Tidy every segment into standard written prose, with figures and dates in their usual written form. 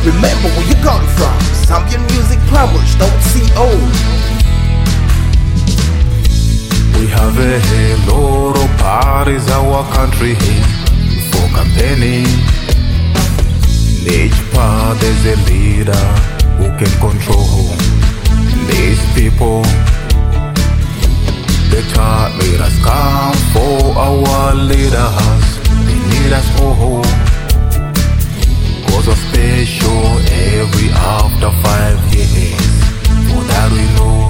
Remember where you come from. Zambian music plumbers, don't see old. We have a lot of parties our country for campaigning. In each part there's a leader who can control these people. The chart made us come for our leaders. They need us all. Cause of special every after 5 years. For that we know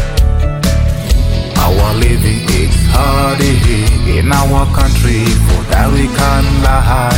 our living is hard in our country. For that we can't lie.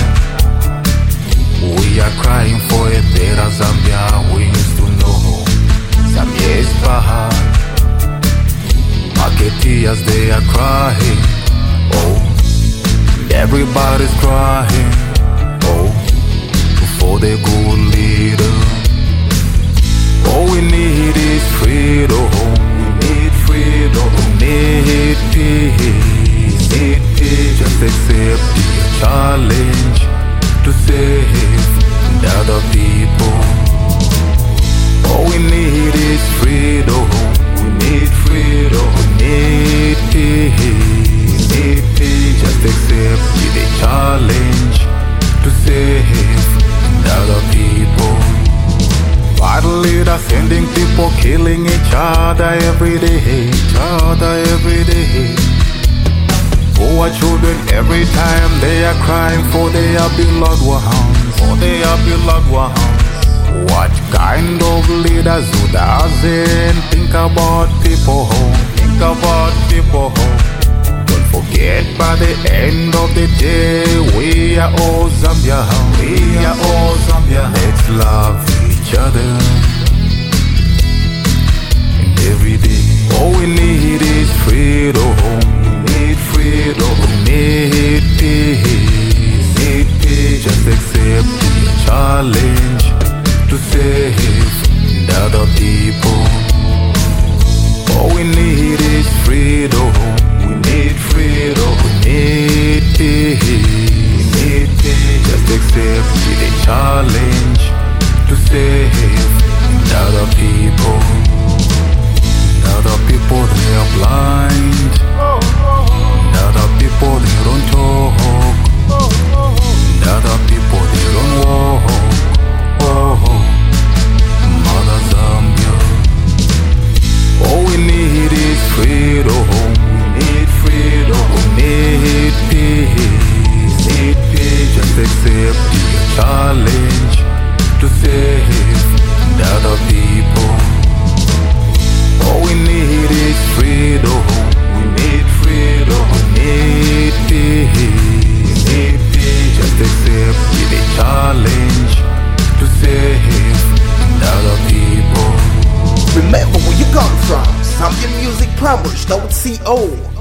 We are crying for a better Zambia. We used to know Zambia is bad. Marketeers, they are crying. Oh, everybody's crying. Oh, for the good leader. All we need is freedom. We need freedom. We need peace. Need peace. Just accept the challenge to save the other people. All we need is freedom. We need freedom. We need peace. Need peace. Just accept the challenge to save the other people. Vital leaders sending people killing each other every day. Each other every day. Poor children every time they are crying for their beloved ones. For their beloved ones. What kind of leaders who doesn't think about people? Think about people. Don't forget by the end of the day we are all Zambia. We are all Zambia. Let's love each other. And every day all we need is freedom. We need freedom. We need peace. Need peace. Just accept the challenge to save the other people. All we need is freedom. We need freedom. We need peace. We need peace. Just accept the challenge to save the other people. The other people, they are blind. The other people, they don't talk. The other people, they don't walk. Mother Zambia. All we need is freedom. We need freedom. We need peace. Need peace. Just accept the challenge to save the other people. All we need is freedom. We need freedom. We need peace. Need peace. Just accept the challenge to save the other people. Remember where you come from. Zambian music plumbers, don't see old.